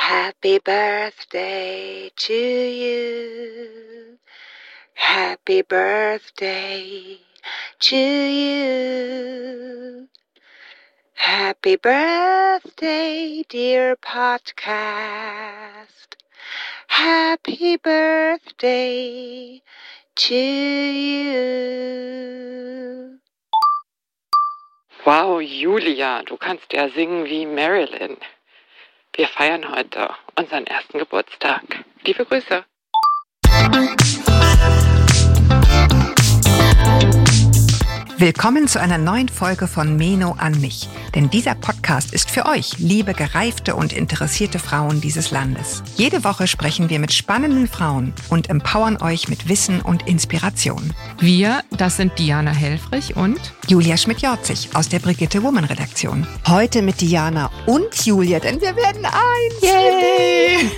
Happy birthday to you. Happy birthday to you. Happy birthday, dear podcast. Happy birthday to you. Wow, Julia, du kannst ja singen wie Marilyn. Wir feiern heute unseren ersten Geburtstag. Liebe Grüße. Willkommen zu einer neuen Folge von Meno an mich. Denn dieser Podcast ist für euch, liebe gereifte und interessierte Frauen dieses Landes. Jede Woche sprechen wir mit spannenden Frauen und empowern euch mit Wissen und Inspiration. Wir, das sind Diana Helfrich und Julia Schmidt-Jorzig aus der Brigitte Woman Redaktion. Heute mit Diana und Julia, denn wir werden eins. Yay!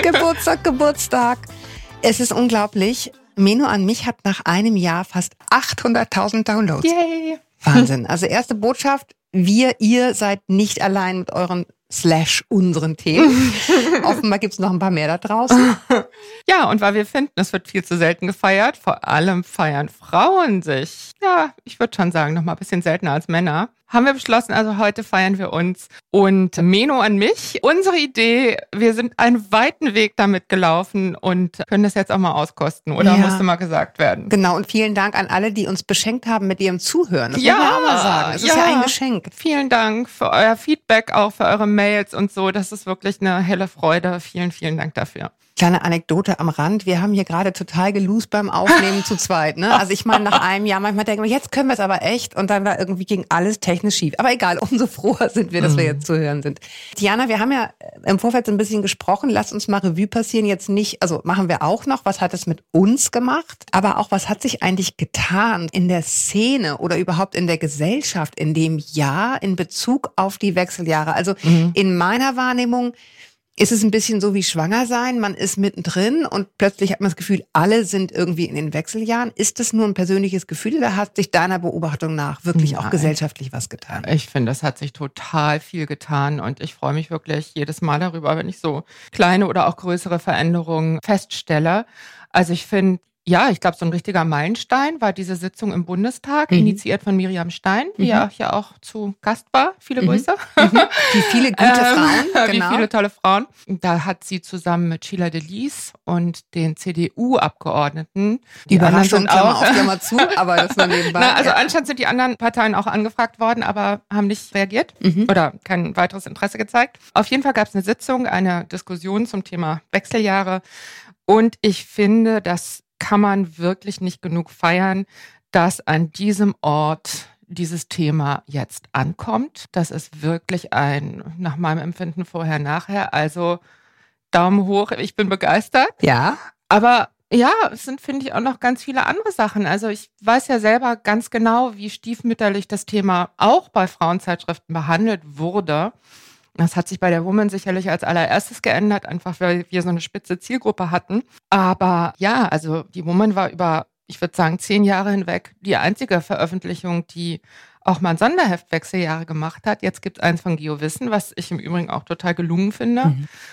Geburtstag. Es ist unglaublich. Meno an mich hat nach einem Jahr fast 800.000 Downloads. Yay! Wahnsinn. Also erste Botschaft, ihr seid nicht allein mit euren unseren Themen. Offenbar gibt's noch ein paar mehr da draußen. Ja, und weil wir finden, es wird viel zu selten gefeiert, vor allem feiern Frauen sich, ja, ich würde schon sagen, noch mal ein bisschen seltener als Männer, haben wir beschlossen, also heute feiern wir uns. Und Meno an mich, unsere Idee, wir sind einen weiten Weg damit gelaufen und können das jetzt auch mal auskosten, oder Ja. musste mal gesagt werden? Genau, und vielen Dank an alle, die uns beschenkt haben mit ihrem Zuhören. Das Ja, muss man auch mal sagen. Es ist ja ein Geschenk. Vielen Dank für euer Feedback, auch für eure Mails und so. Das ist wirklich eine helle Freude. Vielen, vielen Dank dafür. Kleine Anekdote am Rand. Wir haben hier gerade total gelost beim Aufnehmen zu zweit. Ne? Also ich meine, nach einem Jahr, manchmal denken wir, jetzt können wir es aber echt. Und dann war irgendwie ging alles technisch schief. Aber egal, umso froher sind wir, dass wir jetzt zu hören sind. Diana, wir haben ja im Vorfeld so ein bisschen gesprochen. Lass uns mal Revue passieren. Jetzt nicht, also machen wir auch noch, was hat es mit uns gemacht? Aber auch, was hat sich eigentlich getan in der Szene oder überhaupt in der Gesellschaft in dem Jahr in Bezug auf die Wechseljahre? Also in meiner Wahrnehmung ist es ein bisschen so wie schwanger sein. Man ist mittendrin und plötzlich hat man das Gefühl, alle sind irgendwie in den Wechseljahren. Ist das nur ein persönliches Gefühl oder hat sich deiner Beobachtung nach wirklich auch Nein. gesellschaftlich was getan? Ich finde, es hat sich total viel getan und ich freue mich wirklich jedes Mal darüber, wenn ich so kleine oder auch größere Veränderungen feststelle. Also ich finde, ja, ich glaube, so ein richtiger Meilenstein war diese Sitzung im Bundestag, initiiert von Miriam Stein, die ja hier auch zu Gast war. Viele Grüße. Wie viele gute Frauen, genau. Wie viele tolle Frauen. Da hat sie zusammen mit Sheila Delis und den CDU-Abgeordneten, die anderen Überraschung, sind Klammer auch, auf, Klammer zu, aber das nur nebenbei. Na, also anscheinend sind die anderen Parteien auch angefragt worden, aber haben nicht reagiert oder kein weiteres Interesse gezeigt. Auf jeden Fall gab es eine Sitzung, eine Diskussion zum Thema Wechseljahre. Und ich finde, das kann man wirklich nicht genug feiern, dass an diesem Ort dieses Thema jetzt ankommt. Das ist wirklich nach meinem Empfinden vorher-nachher. Also Daumen hoch, ich bin begeistert. Ja. Aber ja, es sind, finde ich, auch noch ganz viele andere Sachen. Also ich weiß ja selber ganz genau, wie stiefmütterlich das Thema auch bei Frauenzeitschriften behandelt wurde. Das hat sich bei der Woman sicherlich als allererstes geändert, einfach weil wir so eine spitze Zielgruppe hatten. Aber ja, also die Woman war über, ich würde sagen, 10 Jahre hinweg die einzige Veröffentlichung, die auch mal ein Sonderheft Wechseljahre gemacht hat. Jetzt gibt es eins von GeoWissen, was ich im Übrigen auch total gelungen finde.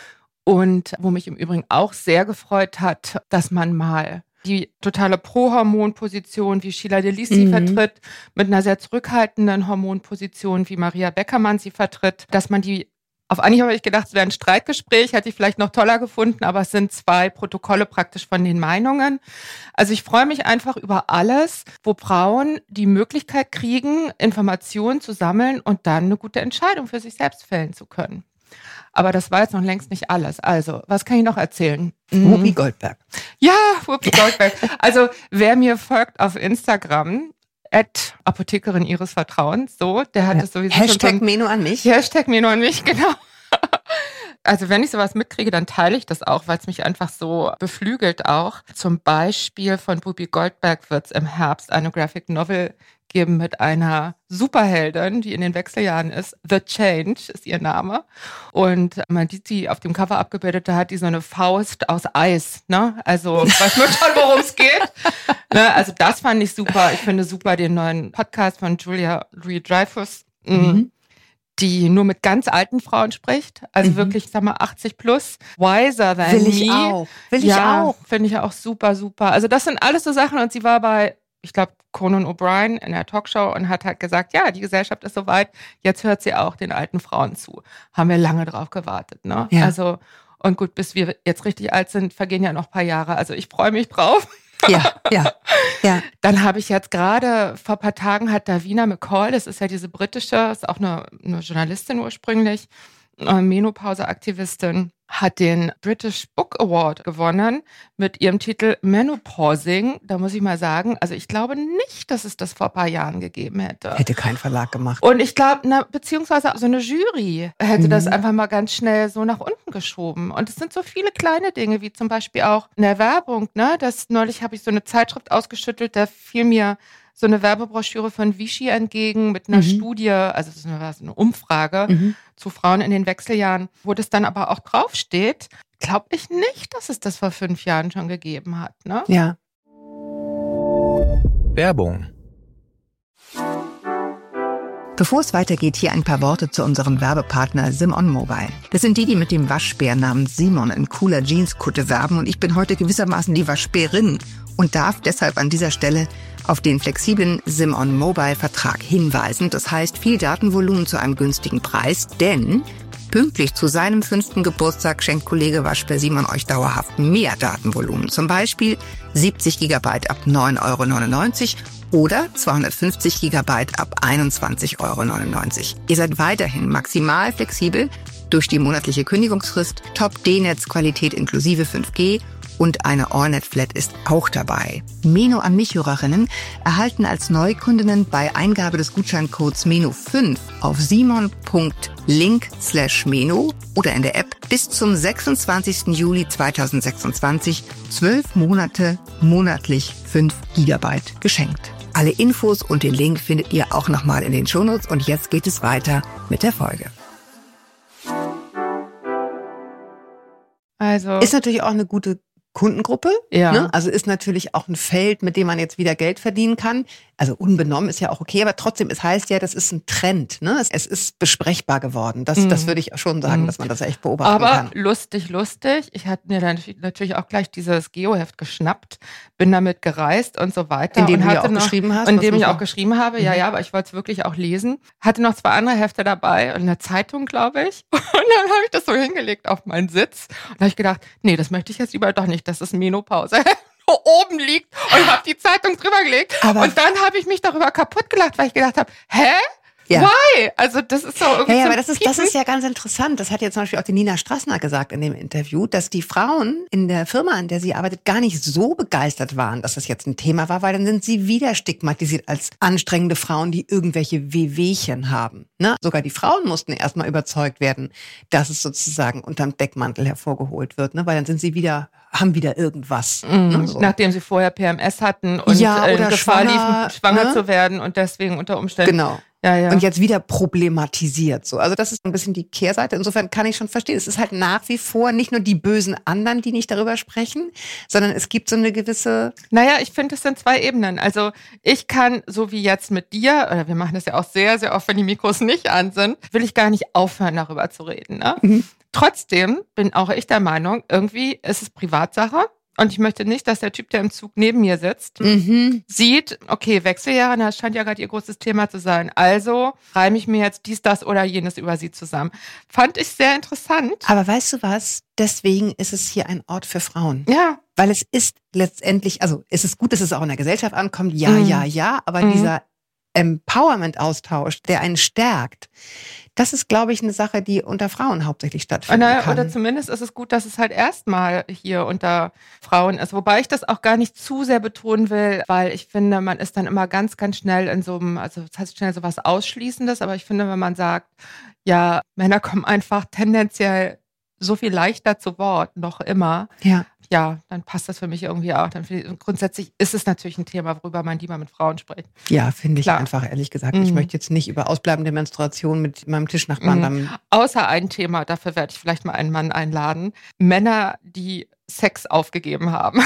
Und wo mich im Übrigen auch sehr gefreut hat, dass man mal die totale Pro-Hormon-Position, wie Sheila Delis sie vertritt, mit einer sehr zurückhaltenden Hormonposition, wie Maria Beckermann sie vertritt, dass man die, auf Anhieb habe ich gedacht, es wäre ein Streitgespräch, hätte ich vielleicht noch toller gefunden, aber es sind 2 Protokolle praktisch von den Meinungen. Also ich freue mich einfach über alles, wo Frauen die Möglichkeit kriegen, Informationen zu sammeln und dann eine gute Entscheidung für sich selbst fällen zu können. Aber das war jetzt noch längst nicht alles. Also, was kann ich noch erzählen? Whoopi Goldberg. Ja, Whoopi Goldberg. Also, wer mir folgt auf Instagram, @Apothekerin ihres Vertrauens, so, der hat es sowieso Hashtag schon Meno an mich. Hashtag Meno an mich, genau. Also wenn ich sowas mitkriege, dann teile ich das auch, weil es mich einfach so beflügelt auch. Zum Beispiel von Whoopi Goldberg wird es im Herbst eine Graphic Novel geben mit einer Superheldin, die in den Wechseljahren ist. The Change ist ihr Name. Und man sieht sie auf dem Cover abgebildet, da hat die so eine Faust aus Eis. Ne? Also weiß man schon, worum es geht. Ne? Also das fand ich super. Ich finde super den neuen Podcast von Julia Louis-Dreyfus. die nur mit ganz alten Frauen spricht. Also wirklich, sag mal, 80 plus. Wiser than Will ich me. auch. Will ich auch. Finde ich auch super, super. Also das sind alles so Sachen. Und sie war bei, ich glaube, Conan O'Brien in der Talkshow und hat halt gesagt, ja, die Gesellschaft ist soweit, jetzt hört sie auch den alten Frauen zu. Haben wir lange drauf gewartet, ne? Ja. Also, und gut, bis wir jetzt richtig alt sind, vergehen ja noch ein paar Jahre. Also ich freue mich drauf. Ja. Dann habe ich jetzt gerade, vor ein paar Tagen hat Davina McCall, das ist ja diese britische, ist auch eine Journalistin ursprünglich, Menopause-Aktivistin, hat den British Book Award gewonnen mit ihrem Titel Menopausing. Da muss ich mal sagen, also ich glaube nicht, dass es das vor ein paar Jahren gegeben hätte. Hätte kein Verlag gemacht. Und ich glaube, beziehungsweise so eine Jury hätte das einfach mal ganz schnell so nach unten geschoben. Und es sind so viele kleine Dinge, wie zum Beispiel auch in der Werbung, ne? Neulich habe ich so eine Zeitschrift ausgeschüttelt, da fiel mir so eine Werbebroschüre von Vichy entgegen mit einer Studie, also das war so eine Umfrage zu Frauen in den Wechseljahren, wo das dann aber auch draufsteht, glaube ich nicht, dass es das vor 5 Jahren schon gegeben hat, ne? Ja. Werbung. Bevor es weitergeht, hier ein paar Worte zu unserem Werbepartner Simon Mobile. Das sind die mit dem Waschbär namens Simon in cooler Jeanskutte werben und ich bin heute gewissermaßen die Waschbärin und darf deshalb an dieser Stelle auf den flexiblen Simon Mobile Vertrag hinweisen. Das heißt, viel Datenvolumen zu einem günstigen Preis, denn pünktlich zu seinem 5. Geburtstag schenkt Kollege Waschbär Simon euch dauerhaft mehr Datenvolumen. Zum Beispiel 70 GB ab 9,99 € oder 250 GB ab 21,99 €. Ihr seid weiterhin maximal flexibel durch die monatliche Kündigungsfrist, Top-D-Netz-Qualität inklusive 5G und eine Allnet-Flat ist auch dabei. Meno an mich-Hörerinnen erhalten als Neukundinnen bei Eingabe des Gutscheincodes MENO5 auf simon.link/Meno oder in der App bis zum 26. Juli 2026 12 Monate monatlich 5 GB geschenkt. Alle Infos und den Link findet ihr auch nochmal in den Shownotes und jetzt geht es weiter mit der Folge. Also Ist natürlich auch eine gute Kundengruppe. Ja. Ne? Also ist natürlich auch ein Feld, mit dem man jetzt wieder Geld verdienen kann. Also unbenommen ist ja auch okay, aber trotzdem, es heißt ja, das ist ein Trend. Ne? Es ist besprechbar geworden. Das würde ich schon sagen, dass man das echt beobachten kann. Aber lustig. Ich hatte mir dann natürlich auch gleich dieses Geoheft geschnappt, bin damit gereist und so weiter. In dem und du ja hatte auch geschrieben hast. In dem ich auch geschrieben habe, ja, aber ich wollte es wirklich auch lesen. Hatte noch 2 andere Hefte dabei und eine Zeitung, glaube ich. Und dann habe ich das so hingelegt auf meinen Sitz. Und habe ich gedacht, nee, das möchte ich jetzt lieber doch nicht, das ist Menopause. Oben liegt und habe die Zeitung drüber gelegt. Und dann habe ich mich darüber kaputt gelacht, weil ich gedacht habe, hä? Ja. Why? Also das ist so irgendwie Ja, so aber das ist ja ganz interessant. Das hat jetzt zum Beispiel auch die Nina Strassner gesagt in dem Interview, dass die Frauen in der Firma, in der sie arbeitet, gar nicht so begeistert waren, dass das jetzt ein Thema war, weil dann sind sie wieder stigmatisiert als anstrengende Frauen, die irgendwelche Wehwehchen haben. Ne? Sogar die Frauen mussten erstmal überzeugt werden, dass es sozusagen unterm Deckmantel hervorgeholt wird, ne? Weil dann sind sie haben wieder irgendwas. Ne? So. Nachdem sie vorher PMS hatten und oder Gefahr liefen, schwanger ne? zu werden und deswegen unter Umständen. Genau. Ja. Und jetzt wieder problematisiert. So. Also das ist ein bisschen die Kehrseite. Insofern kann ich schon verstehen. Es ist halt nach wie vor nicht nur die bösen anderen, die nicht darüber sprechen, sondern es gibt so eine gewisse... Naja, ich finde, es sind 2 Ebenen. Also ich kann, so wie jetzt mit dir, oder wir machen das ja auch sehr, sehr oft, wenn die Mikros nicht an sind, will ich gar nicht aufhören, darüber zu reden. Ne? Trotzdem bin auch ich der Meinung, irgendwie ist es Privatsache. Und ich möchte nicht, dass der Typ, der im Zug neben mir sitzt, sieht, okay, Wechseljahre, das scheint ja gerade ihr großes Thema zu sein. Also reime ich mir jetzt dies, das oder jenes über sie zusammen. Fand ich sehr interessant. Aber weißt du was? Deswegen ist es hier ein Ort für Frauen. Ja. Weil es ist letztendlich, also es ist gut, dass es auch in der Gesellschaft ankommt. Ja, aber dieser Empowerment-Austausch, der einen stärkt, das ist, glaube ich, eine Sache, die unter Frauen hauptsächlich stattfinden kann. Oder zumindest ist es gut, dass es halt erstmal hier unter Frauen ist. Wobei ich das auch gar nicht zu sehr betonen will, weil ich finde, man ist dann immer ganz, ganz schnell in so einem, also das heißt schnell so was Ausschließendes, aber ich finde, wenn man sagt, ja, Männer kommen einfach tendenziell so viel leichter zu Wort, noch immer. Ja. Ja, dann passt das für mich irgendwie auch. Grundsätzlich ist es natürlich ein Thema, worüber man lieber mit Frauen spricht. Ja, finde ich Klar. einfach, ehrlich gesagt. Ich möchte jetzt nicht über ausbleibende Menstruation mit meinem Tischnachbarn Außer ein Thema, dafür werde ich vielleicht mal einen Mann einladen. Männer, die Sex aufgegeben haben.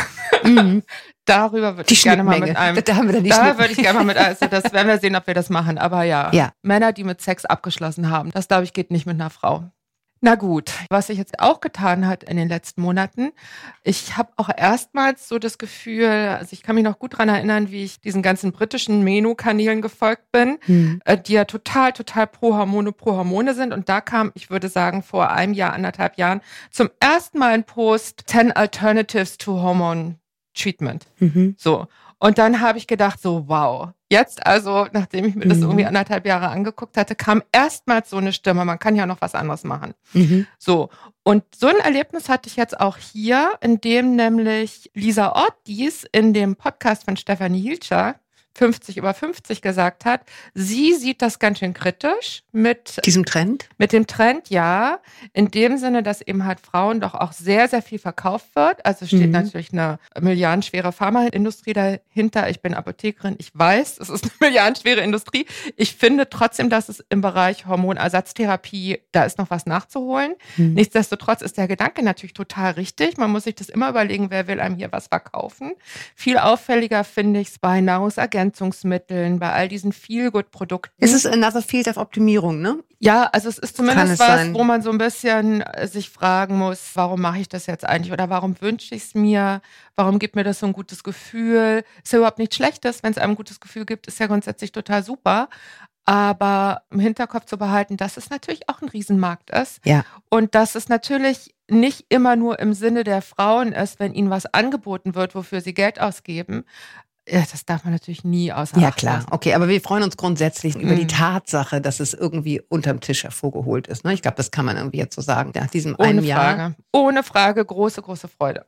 Darüber würde ich gerne mal mit einem. Da haben wir dann die Da würde ich gerne mal mit, also das werden wir sehen, ob wir das machen. Aber ja, Männer, die mit Sex abgeschlossen haben, das glaube ich geht nicht mit einer Frau. Na gut, was sich jetzt auch getan hat in den letzten Monaten, ich habe auch erstmals so das Gefühl, also ich kann mich noch gut daran erinnern, wie ich diesen ganzen britischen Menu-Kanälen gefolgt bin, die ja total pro Hormone sind. Und da kam, ich würde sagen, vor einem Jahr, 1,5 Jahren, zum ersten Mal ein Post, 10 Alternatives to Hormone Treatment. So. Und dann habe ich gedacht, so wow, jetzt also, nachdem ich mir das irgendwie 1,5 Jahre angeguckt hatte, kam erstmals so eine Stimme, man kann ja noch was anderes machen. So, und so ein Erlebnis hatte ich jetzt auch hier, in dem nämlich Lisa Ortiz in dem Podcast von Stefanie Hielscher 50 über 50 gesagt hat, sie sieht das ganz schön kritisch mit diesem Trend. Mit dem Trend, ja. In dem Sinne, dass eben halt Frauen doch auch sehr, sehr viel verkauft wird. Also steht natürlich eine milliardenschwere Pharmaindustrie dahinter. Ich bin Apothekerin. Ich weiß, es ist eine milliardenschwere Industrie. Ich finde trotzdem, dass es im Bereich Hormonersatztherapie, da ist noch was nachzuholen. Nichtsdestotrotz ist der Gedanke natürlich total richtig. Man muss sich das immer überlegen, wer will einem hier was verkaufen. Viel auffälliger finde ich es bei Nahrungsergänzungsmitteln, bei all diesen Feel-Good-Produkten. Es ist another field of Optimierung, ne? Ja, also es ist zumindest was, wo man so ein bisschen sich fragen muss, warum mache ich das jetzt eigentlich oder warum wünsche ich es mir, warum gibt mir das so ein gutes Gefühl? Ist ja überhaupt nichts Schlechtes, wenn es einem ein gutes Gefühl gibt, ist ja grundsätzlich total super. Aber im Hinterkopf zu behalten, dass es natürlich auch ein Riesenmarkt ist. Ja. Und dass es natürlich nicht immer nur im Sinne der Frauen ist, wenn ihnen was angeboten wird, wofür sie Geld ausgeben. Ja, das darf man natürlich nie außer Acht Ja, klar. lassen. Okay, aber wir freuen uns grundsätzlich über die Tatsache, dass es irgendwie unterm Tisch hervorgeholt ist. Ne? Ich glaube, das kann man irgendwie jetzt so sagen. Nach diesem einen Jahr. Ohne Frage, große, große Freude.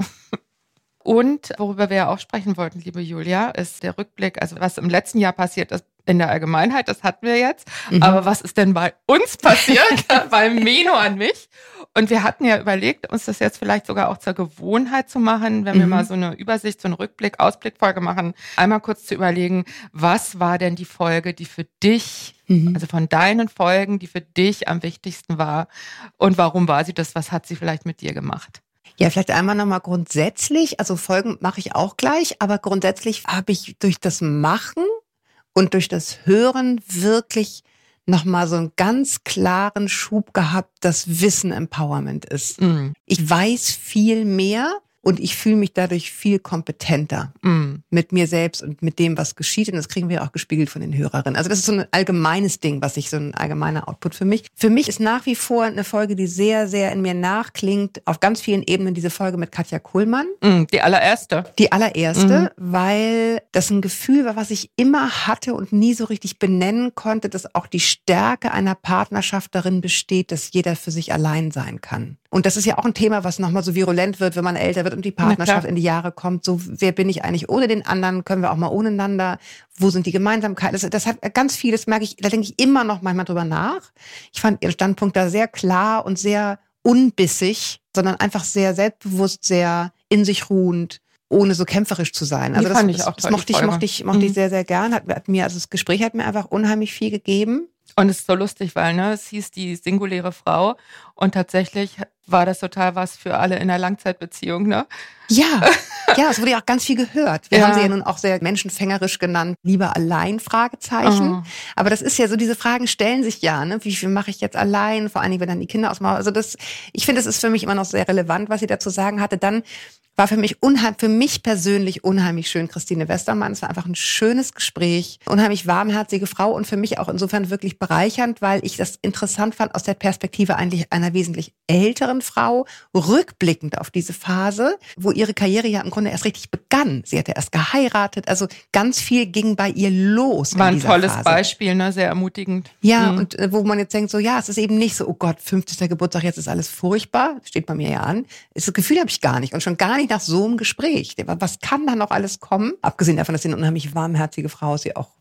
Und worüber wir ja auch sprechen wollten, liebe Julia, ist der Rückblick, also was im letzten Jahr passiert ist in der Allgemeinheit, das hatten wir jetzt. Aber was ist denn bei uns passiert, bei Meno an mich? Und wir hatten ja überlegt, uns das jetzt vielleicht sogar auch zur Gewohnheit zu machen, wenn wir mal so eine Übersicht, so einen Rückblick, Ausblickfolge machen, einmal kurz zu überlegen, was war denn die Folge, die für dich, also von deinen Folgen, die für dich am wichtigsten war und warum war sie das, was hat sie vielleicht mit dir gemacht? Ja, vielleicht einmal nochmal grundsätzlich, also Folgen mache ich auch gleich, aber grundsätzlich habe ich durch das Machen und durch das Hören wirklich nochmal so einen ganz klaren Schub gehabt, dass Wissen Empowerment ist. Ich weiß viel mehr und ich fühle mich dadurch viel kompetenter mit mir selbst und mit dem, was geschieht. Und das kriegen wir auch gespiegelt von den Hörerinnen. Also das ist so ein allgemeines Ding, so ein allgemeiner Output für mich. Für mich ist nach wie vor eine Folge, die sehr, sehr in mir nachklingt, auf ganz vielen Ebenen, diese Folge mit Katja Kuhlmann. Die allererste. Die allererste, weil das ein Gefühl war, was ich immer hatte und nie so richtig benennen konnte, dass auch die Stärke einer Partnerschaft darin besteht, dass jeder für sich allein sein kann. Und das ist ja auch ein Thema, was nochmal so virulent wird, wenn man älter wird und die Partnerschaft in die Jahre kommt. So, wer bin ich eigentlich ohne den anderen? Können wir auch mal ohneinander? Wo sind die Gemeinsamkeiten? Das hat ganz viel, das merke ich, da denke ich immer noch manchmal drüber nach. Ich fand ihren Standpunkt da sehr klar und sehr unbissig, sondern einfach sehr selbstbewusst, sehr in sich ruhend, ohne so kämpferisch zu sein. Also das mochte ich sehr, sehr gern. Also das Gespräch hat mir einfach unheimlich viel gegeben. Und es ist so lustig, weil es hieß die singuläre Frau und tatsächlich war das total was für alle in einer Langzeitbeziehung, ne? Ja, es wurde ja auch ganz viel gehört. Wir haben sie ja nun auch sehr menschenfängerisch genannt, lieber allein, Fragezeichen. Aber das ist ja so, diese Fragen stellen sich ja, ne? Wie viel mache ich jetzt allein? Vor allen Dingen, wenn dann die Kinder ausmachen. Also ich finde, das ist für mich immer noch sehr relevant, was sie dazu sagen hatte. Dann war für mich persönlich unheimlich schön, Christine Westermann. Es war einfach ein schönes Gespräch, unheimlich warmherzige Frau und für mich auch insofern wirklich bereichernd, weil ich das interessant fand aus der Perspektive eigentlich einer wesentlich älteren Frau, rückblickend auf diese Phase, wo ihre Karriere ja im Grunde erst richtig begann. Sie hatte erst geheiratet, also ganz viel ging bei ihr los. War ein tolles Beispiel, ne? Sehr ermutigend. Ja, und wo man jetzt denkt, so ja, es ist eben nicht so, oh Gott, 50. Geburtstag, jetzt ist alles furchtbar, steht bei mir ja an. Das Gefühl habe ich gar nicht und schon gar nicht nach so einem Gespräch. Was kann da noch alles kommen? Abgesehen davon, dass sie eine unheimlich warmherzige Frau ist, sie auch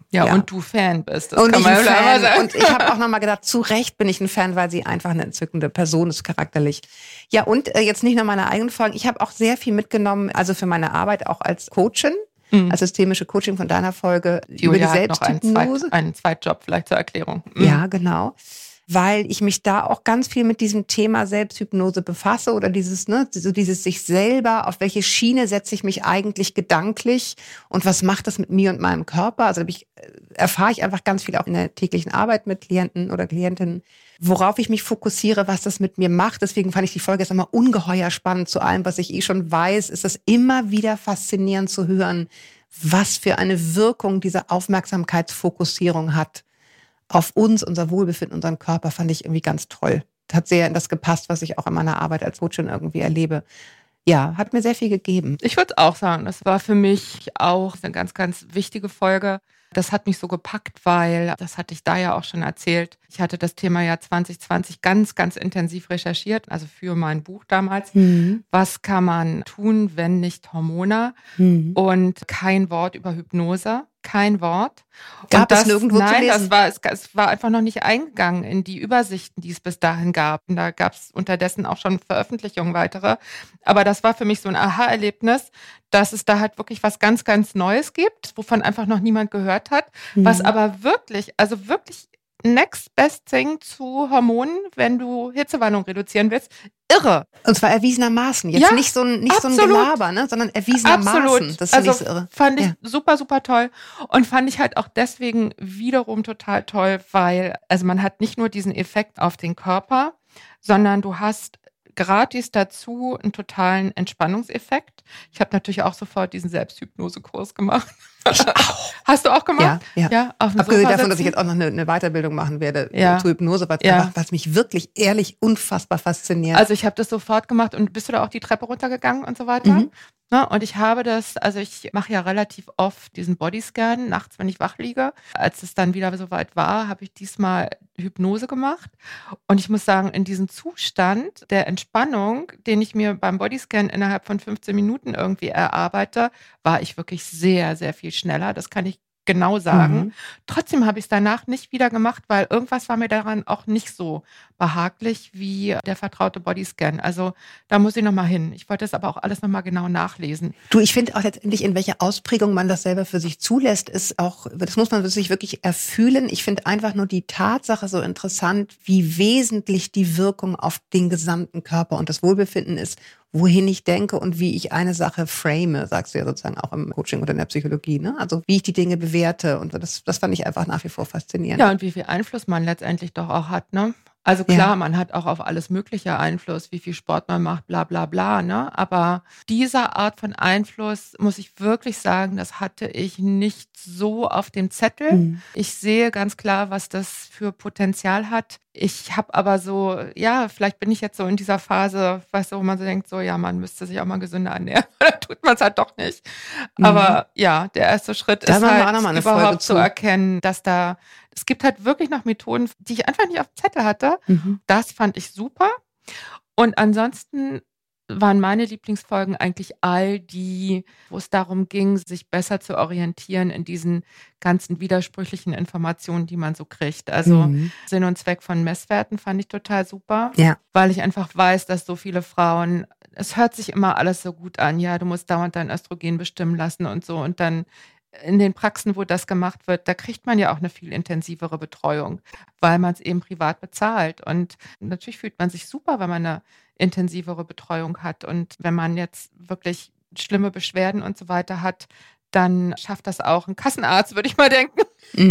Ja, und du Fan bist. Das und kann ich man ein ja mal Fan. sagen. Und ich habe auch nochmal gedacht, zu Recht bin ich ein Fan, weil sie einfach eine entzückende Person ist, charakterlich. Ja, und jetzt nicht nur meine eigenen Folgen. Ich habe auch sehr viel mitgenommen, also für meine Arbeit auch als Coachin, als systemische Coaching von deiner Folge über die Julia hat noch Selbsthypnose. einen Zweitjob vielleicht zur Erklärung. Ja, genau. Weil ich mich da auch ganz viel mit diesem Thema Selbsthypnose befasse oder dieses sich selber, auf welche Schiene setze ich mich eigentlich gedanklich und was macht das mit mir und meinem Körper? Also erfahre ich einfach ganz viel auch in der täglichen Arbeit mit Klienten oder Klientinnen, worauf ich mich fokussiere, was das mit mir macht. Deswegen fand ich die Folge jetzt nochmal ungeheuer spannend. Zu allem, was ich schon weiß, ist es immer wieder faszinierend zu hören, was für eine Wirkung diese Aufmerksamkeitsfokussierung hat auf uns, unser Wohlbefinden, unseren Körper, fand ich irgendwie ganz toll. Hat sehr in das gepasst, was ich auch in meiner Arbeit als Coachin irgendwie erlebe. Ja, hat mir sehr viel gegeben. Ich würde auch sagen, das war für mich auch eine ganz, ganz wichtige Folge. Das hat mich so gepackt, weil, das hatte ich da ja auch schon erzählt, ich hatte das Thema ja 2020 ganz, ganz intensiv recherchiert, also für mein Buch damals. Was kann man tun, wenn nicht Hormone? Und kein Wort über Hypnose. Kein Wort. Gab es nirgendwo zu lesen? Nein, es war einfach noch nicht eingegangen in die Übersichten, die es bis dahin gab. Und da gab es unterdessen auch schon Veröffentlichungen weitere. Aber das war für mich so ein Aha-Erlebnis, dass es da halt wirklich was ganz, ganz Neues gibt, wovon einfach noch niemand gehört hat. Was aber wirklich, also wirklich next best thing zu Hormonen, wenn du Hitzewallung reduzieren willst. Irre. Und zwar erwiesenermaßen. Jetzt Ja, nicht so ein Gelaber, ne, sondern erwiesenermaßen. Absolut. Das finde also ich so irre. fand ich super, super toll. Und fand ich halt auch deswegen wiederum total toll, weil, also man hat nicht nur diesen Effekt auf den Körper, sondern du hast gratis dazu einen totalen Entspannungseffekt. Ich habe natürlich auch sofort diesen Selbsthypnosekurs gemacht. Ich auch. Hast du auch gemacht? Ja. Auf dem Abgesehen Sofa davon, dass sitzen? ich jetzt auch noch eine Weiterbildung machen werde zur Hypnose, was mich wirklich ehrlich unfassbar fasziniert. Also ich habe das sofort gemacht. Und bist du da auch die Treppe runtergegangen und so weiter? Ne? Und ich habe das, also ich mache ja relativ oft diesen Bodyscan nachts, wenn ich wach liege. Als es dann wieder soweit war, habe ich diesmal Hypnose gemacht. Und ich muss sagen, in diesem Zustand der Entspannung, den ich mir beim Bodyscan innerhalb von 15 Minuten irgendwie erarbeite, war ich wirklich sehr, sehr viel schneller. Das kann ich genau sagen. Trotzdem habe ich es danach nicht wieder gemacht, weil irgendwas war mir daran auch nicht so behaglich wie der vertraute Bodyscan. Also da muss ich nochmal hin. Ich wollte das aber auch alles nochmal genau nachlesen. Du, ich finde auch letztendlich, in welcher Ausprägung man das selber für sich zulässt, ist auch, das muss man sich wirklich erfühlen. Ich finde einfach nur die Tatsache so interessant, wie wesentlich die Wirkung auf den gesamten Körper und das Wohlbefinden ist, wohin ich denke und wie ich eine Sache frame, sagst du ja sozusagen auch im Coaching oder in der Psychologie, ne? Also wie ich die Dinge bewerte und das fand ich einfach nach wie vor faszinierend. Ja, und wie viel Einfluss man letztendlich doch auch hat, ne? Also klar, man hat auch auf alles mögliche Einfluss, wie viel Sport man macht, bla bla bla, ne? Aber diese Art von Einfluss, muss ich wirklich sagen, das hatte ich nicht so auf dem Zettel. Ich sehe ganz klar, was das für Potenzial hat. Ich habe aber so, ja, vielleicht bin ich jetzt so in dieser Phase, weißt du, wo man so denkt, so, ja, man müsste sich auch mal gesünder ernähren. Da tut man es halt doch nicht. Aber ja, der erste Schritt ist halt überhaupt zu erkennen, dass es gibt halt wirklich noch Methoden, die ich einfach nicht auf dem Zettel hatte. Das fand ich super. Und ansonsten waren meine Lieblingsfolgen eigentlich all die, wo es darum ging, sich besser zu orientieren in diesen ganzen widersprüchlichen Informationen, die man so kriegt. Also Sinn und Zweck von Messwerten fand ich total super, weil ich einfach weiß, dass so viele Frauen, es hört sich immer alles so gut an, ja, du musst dauernd dein Östrogen bestimmen lassen und so, und dann in den Praxen, wo das gemacht wird, da kriegt man ja auch eine viel intensivere Betreuung, weil man es eben privat bezahlt. Und natürlich fühlt man sich super, wenn man eine intensivere Betreuung hat. Und wenn man jetzt wirklich schlimme Beschwerden und so weiter hat, dann schafft das auch ein Kassenarzt, würde ich mal denken.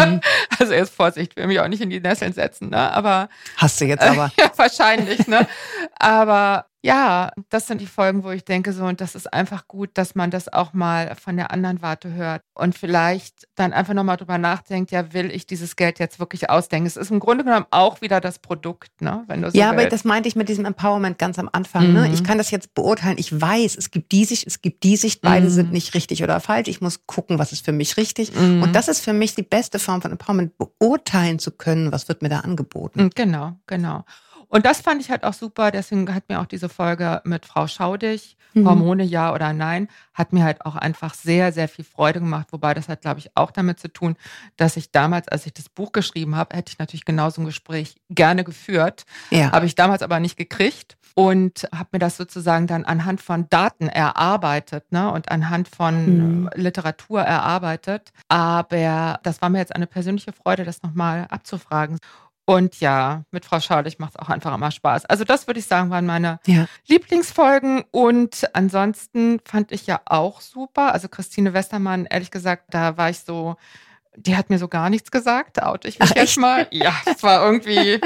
Also jetzt Vorsicht, will mich auch nicht in die Nesseln setzen, ne? Aber hast du jetzt aber. Ja, wahrscheinlich, ne? Aber ja, das sind die Folgen, wo ich denke so, und das ist einfach gut, dass man das auch mal von der anderen Warte hört und vielleicht dann einfach nochmal drüber nachdenkt, ja, will ich dieses Geld jetzt wirklich ausdenken? Es ist im Grunde genommen auch wieder das Produkt, ne? Wenn du so ja, willst. aber das meinte ich mit diesem Empowerment ganz am Anfang, ne? Ich kann das jetzt beurteilen. Ich weiß, es gibt die Sicht, beide sind nicht richtig oder falsch. Ich muss gucken, was ist für mich richtig. Und das ist für mich die beste Form von Empowerment, beurteilen zu können, was wird mir da angeboten. Genau. Und das fand ich halt auch super, deswegen hat mir auch diese Folge mit Frau Schaudig, Hormone ja oder nein, hat mir halt auch einfach sehr, sehr viel Freude gemacht. Wobei das hat, glaube ich, auch damit zu tun, dass ich damals, als ich das Buch geschrieben habe, hätte ich natürlich genau so ein Gespräch gerne geführt. Ja. Habe ich damals aber nicht gekriegt und habe mir das sozusagen dann anhand von Daten erarbeitet, ne, und anhand von Literatur erarbeitet. Aber das war mir jetzt eine persönliche Freude, das nochmal abzufragen. Und ja, mit Frau Schaudig macht es auch einfach immer Spaß. Also das würde ich sagen, waren meine Lieblingsfolgen. Und ansonsten fand ich ja auch super. Also Christine Westermann, ehrlich gesagt, da war ich so, die hat mir so gar nichts gesagt, oute ich mich jetzt mal. Ja, es war irgendwie,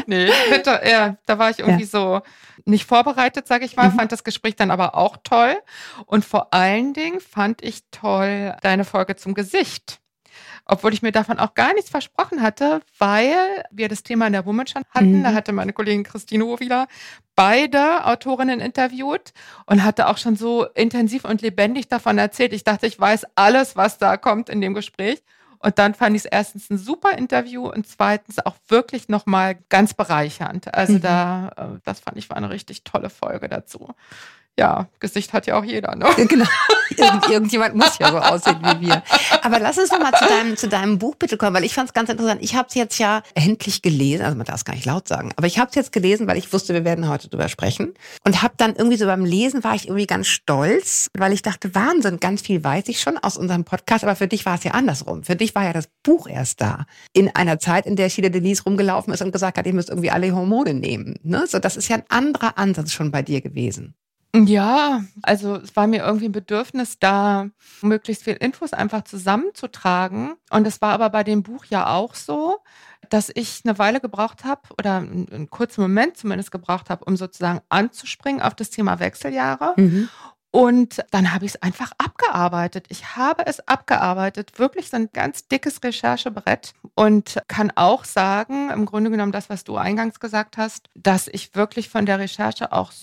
da war ich irgendwie so nicht vorbereitet, sage ich mal. Fand das Gespräch dann aber auch toll. Und vor allen Dingen fand ich toll deine Folge zum Gesicht. Obwohl ich mir davon auch gar nichts versprochen hatte, weil wir das Thema in der Woman schon hatten. Da hatte meine Kollegin Christine wieder beide Autorinnen interviewt und hatte auch schon so intensiv und lebendig davon erzählt. Ich dachte, ich weiß alles, was da kommt in dem Gespräch. Und dann fand ich es erstens ein super Interview und zweitens auch wirklich nochmal ganz bereichernd. Also das fand ich war eine richtig tolle Folge dazu. Ja, Gesicht hat ja auch jeder, ne? Genau. Irgendjemand muss ja so aussehen wie wir. Aber lass uns noch mal zu deinem Buch bitte kommen, weil ich fand es ganz interessant. Ich habe es jetzt ja endlich gelesen, also man darf es gar nicht laut sagen, aber ich habe es jetzt gelesen, weil ich wusste, wir werden heute drüber sprechen. Und habe dann irgendwie so beim Lesen war ich irgendwie ganz stolz, weil ich dachte, Wahnsinn, ganz viel weiß ich schon aus unserem Podcast, aber für dich war es ja andersrum. Für dich war ja das Buch erst da. In einer Zeit, in der Sheila Delis rumgelaufen ist und gesagt hat, ihr müsst irgendwie alle Hormone nehmen. Ne? So, das ist ja ein anderer Ansatz schon bei dir gewesen. Ja, also es war mir irgendwie ein Bedürfnis, da möglichst viel Infos einfach zusammenzutragen. Und es war aber bei dem Buch ja auch so, dass ich eine Weile gebraucht habe oder einen kurzen Moment zumindest gebraucht habe, um sozusagen anzuspringen auf das Thema Wechseljahre. Und dann habe ich es einfach abgearbeitet. Ich habe es abgearbeitet, wirklich so ein ganz dickes Recherchebrett und kann auch sagen, im Grunde genommen das, was du eingangs gesagt hast, dass ich wirklich von der Recherche auch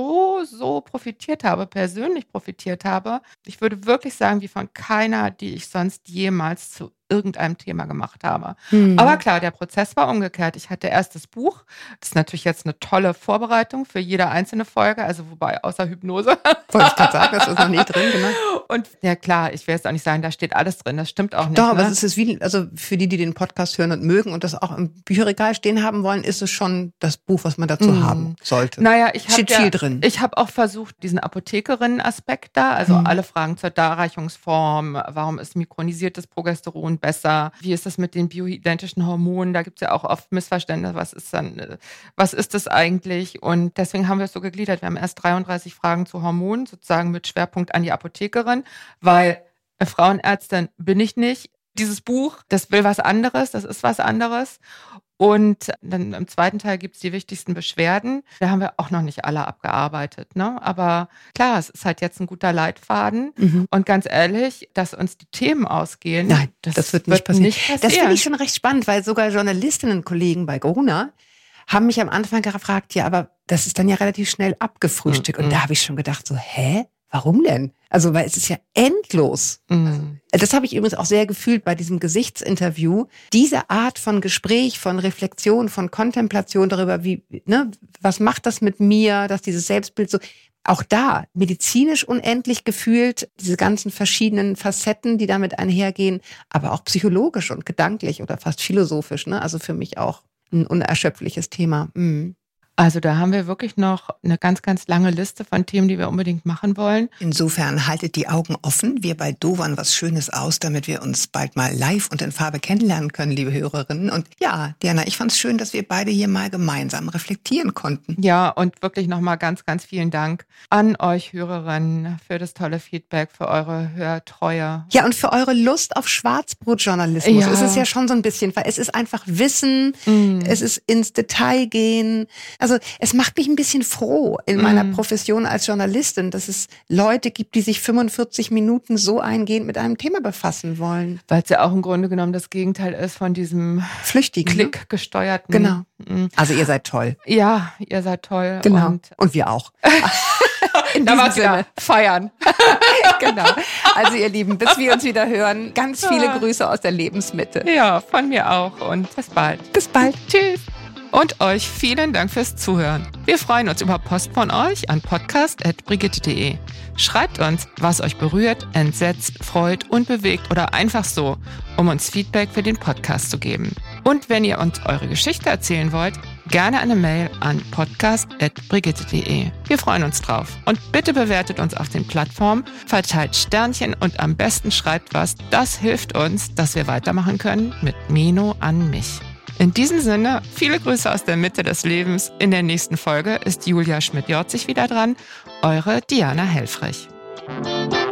so profitiert habe, persönlich profitiert habe. Ich würde wirklich sagen, wie von keiner, die ich sonst jemals zu irgendeinem Thema gemacht habe. Aber klar, der Prozess war umgekehrt. Ich hatte erst das Buch. Das ist natürlich jetzt eine tolle Vorbereitung für jede einzelne Folge, also wobei außer Hypnose. Wollte ich gerade sagen, das ist noch nicht drin, genau. Und ja klar, ich will jetzt auch nicht sagen, da steht alles drin, das stimmt auch nicht. Doch, aber es ist wie, also für die den Podcast hören und mögen und das auch im Bücherregal stehen haben wollen, ist es schon das Buch, was man dazu haben sollte. Naja, steht viel drin. Ich habe auch versucht, diesen Apothekerinnen-Aspekt da, also alle Fragen zur Darreichungsform, warum ist mikronisiertes Progesteron besser, wie ist das mit den bioidentischen Hormonen, da gibt es ja auch oft Missverständnisse, was ist das eigentlich? Und deswegen haben wir es so gegliedert, wir haben erst 33 Fragen zu Hormonen, sozusagen mit Schwerpunkt an die Apothekerin, weil Frauenärztin bin ich nicht. Dieses Buch, das will was anderes, das ist was anderes. Und dann im zweiten Teil gibt's die wichtigsten Beschwerden. Da haben wir auch noch nicht alle abgearbeitet, ne? Aber klar, es ist halt jetzt ein guter Leitfaden. Und ganz ehrlich, dass uns die Themen ausgehen, nein, das wird nicht passieren. Das finde ich schon recht spannend, weil sogar Journalistinnen-Kollegen bei Gruner haben mich am Anfang gefragt, ja, aber das ist dann ja relativ schnell abgefrühstückt. Und da habe ich schon gedacht, so, warum denn? Also, weil es ist ja endlos. Das habe ich übrigens auch sehr gefühlt bei diesem Gesichtsinterview. Diese Art von Gespräch, von Reflexion, von Kontemplation darüber, was macht das mit mir, dass dieses Selbstbild so, auch da medizinisch unendlich gefühlt, diese ganzen verschiedenen Facetten, die damit einhergehen, aber auch psychologisch und gedanklich oder fast philosophisch, ne? Also für mich auch ein unerschöpfliches Thema. Also da haben wir wirklich noch eine ganz, ganz lange Liste von Themen, die wir unbedingt machen wollen. Insofern haltet die Augen offen. Wir bei Dovern was Schönes aus, damit wir uns bald mal live und in Farbe kennenlernen können, liebe Hörerinnen. Und ja, Diana, ich fand es schön, dass wir beide hier mal gemeinsam reflektieren konnten. Ja, und wirklich nochmal ganz, ganz vielen Dank an euch Hörerinnen für das tolle Feedback, für eure Hörtreue. Ja, und für eure Lust auf Schwarzbrotjournalismus. Ja. Es ist ja schon so ein bisschen, weil es ist einfach Wissen, es ist ins Detail gehen. Also es macht mich ein bisschen froh in meiner Profession als Journalistin, dass es Leute gibt, die sich 45 Minuten so eingehend mit einem Thema befassen wollen. Weil es ja auch im Grunde genommen das Gegenteil ist von diesem flüchtigen, klickgesteuerten. Genau. Also ihr seid toll. Ja, ihr seid toll. Genau. Und wir auch. In diesem Sinne. Feiern. Genau. Also ihr Lieben, bis wir uns wieder hören, ganz viele Grüße aus der Lebensmitte. Ja, von mir auch und bis bald. Bis bald. Tschüss. Und euch vielen Dank fürs Zuhören. Wir freuen uns über Post von euch an podcast@brigitte.de. Schreibt uns, was euch berührt, entsetzt, freut und bewegt oder einfach so, um uns Feedback für den Podcast zu geben. Und wenn ihr uns eure Geschichte erzählen wollt, gerne eine Mail an podcast@brigitte.de. Wir freuen uns drauf. Und bitte bewertet uns auf den Plattformen, verteilt Sternchen und am besten schreibt was. Das hilft uns, dass wir weitermachen können mit Meno an mich. In diesem Sinne, viele Grüße aus der Mitte des Lebens. In der nächsten Folge ist Julia Schmidt-Jorzig wieder dran. Eure Diana Helfrich.